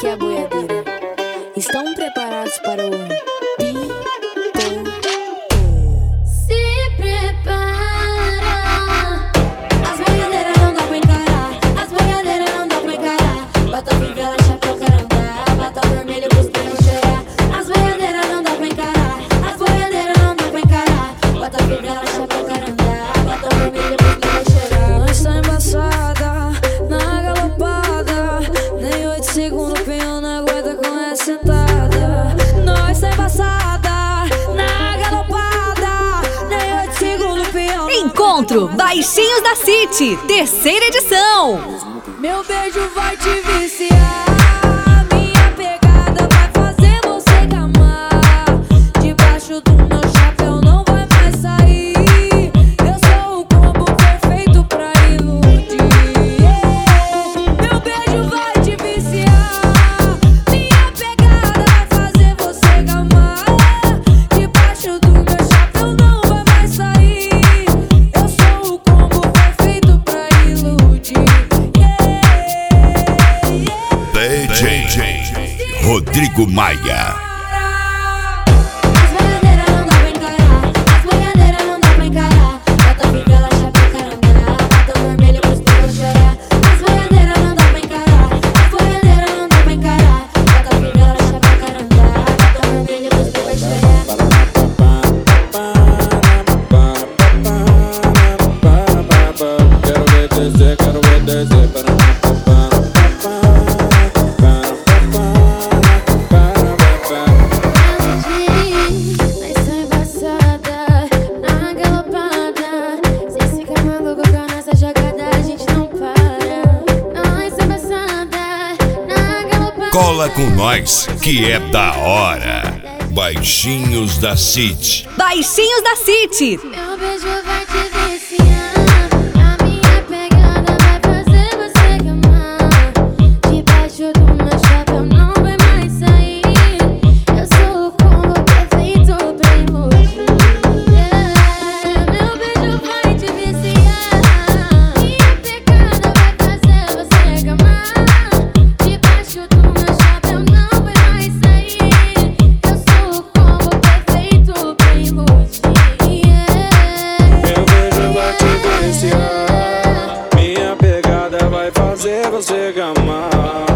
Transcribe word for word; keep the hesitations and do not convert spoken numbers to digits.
aqui é a boiadeira. Estão preparados para o Pi? Se prepara. As boiadeiras não dá pra encarar. As boiadeiras não dá pra encarar. Bota fivela, chapéu, carandá. Bota vermelho pros pneus cheirar. As boiadeiras não dá pra encarar. As boiadeiras não dá pra encarar. Bota fivela, chapéu, carandá. Bota vermelho pros pneus cheirar. Nós tá embaçada na galopada. Nem oito segundos o peão não aguenta com essa sentada. Nós tá embaçada na galopada. Nem oito segundos o peão. Encontro Baixinhos da City, terceira edição. Meu beijo vai te viciar. Minha pegada vai fazer você gamar. Debaixo do meu chapéu não vai mais sair. Eu sou o combo perfeito pra iludir. Meu beijo vai te viciar. Minha pegada vai fazer você gamar. Debaixo do meu chapéu não vai mais sair. Eu sou o combo perfeito pra iludir. D J Rodrigo Maia. As boiadeiras não dá pra encarar. As boiadeiras não dá pra encarar. Bota fivela, chapéu, carandá. Bota vermelho pros pneus cheirar. As boiadeiras não dá pra encarar. As boiadeiras não dá pra encarar. Bota fivela, chapéu, carandá. Bota vermelho pros pneus cheirar. Quero ver descer, quero ver descer. Nós tá embaçada na galopada. Cês ficam malucos com a nossa jogada, a gente não para. Nós tá embaçada na galopada. Cola com nós, que é da hora. Baixinhos da City. Baixinhos da City. Meu beijo vai te viciar. A minha pegada vai fazer você gamar. Debaixo do meu chapéu não vai mais sair. Eu sou o combo perfeito pra iludir. Meu beijo vai te viciar. Minha pegada vai fazer você gamar. Debaixo do meu chapéu não vai mais sair. Eu sou o combo perfeito pra iludir. Meu beijo vai te viciar. Minha pegada vai fazer você gamar.